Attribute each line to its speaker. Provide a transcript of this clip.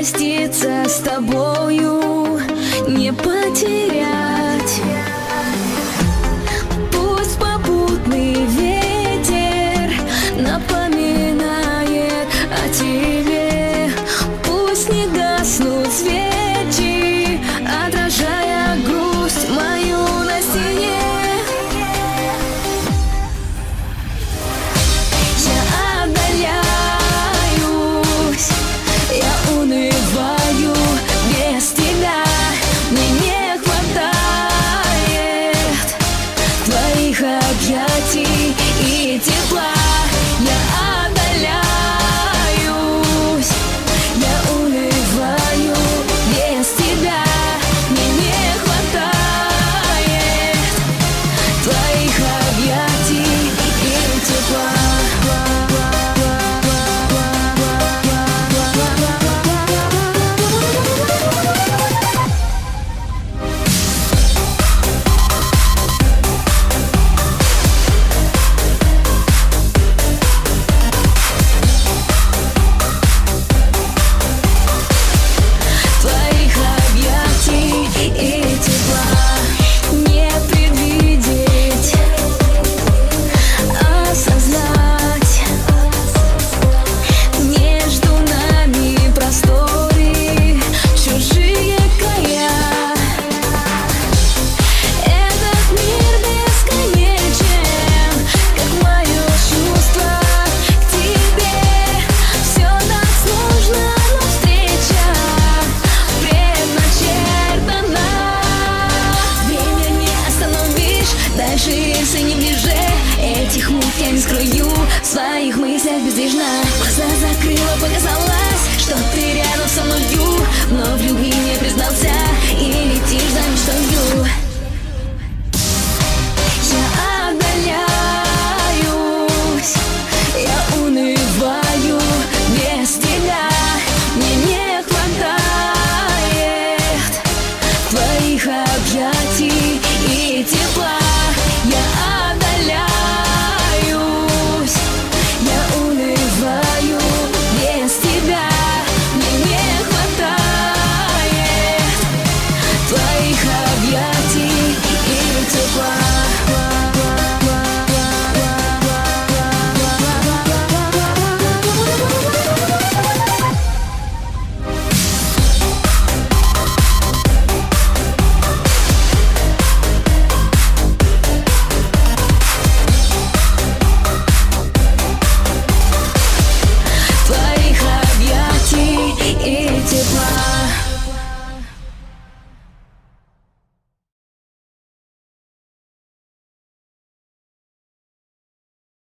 Speaker 1: проститься с тобою, не потерять. Пусть попутный ветер напоминает о тебе, пусть не гаснут свечи, отражая грусть мою на стене. Я отдаляюсь, я унываю без тебя. Мне не хватает твоих объятий и тепла. Я отдаляюсь, я унываю без тебя. Мне не хватает твоих объятий и тепла. Дальше рельсы не ближе, этих мук я не скрою, в своих мыслях бездвижна. Глаза закрыла, показалось, что ты рядом со мною, но в любви не признался и летишь за мечтою.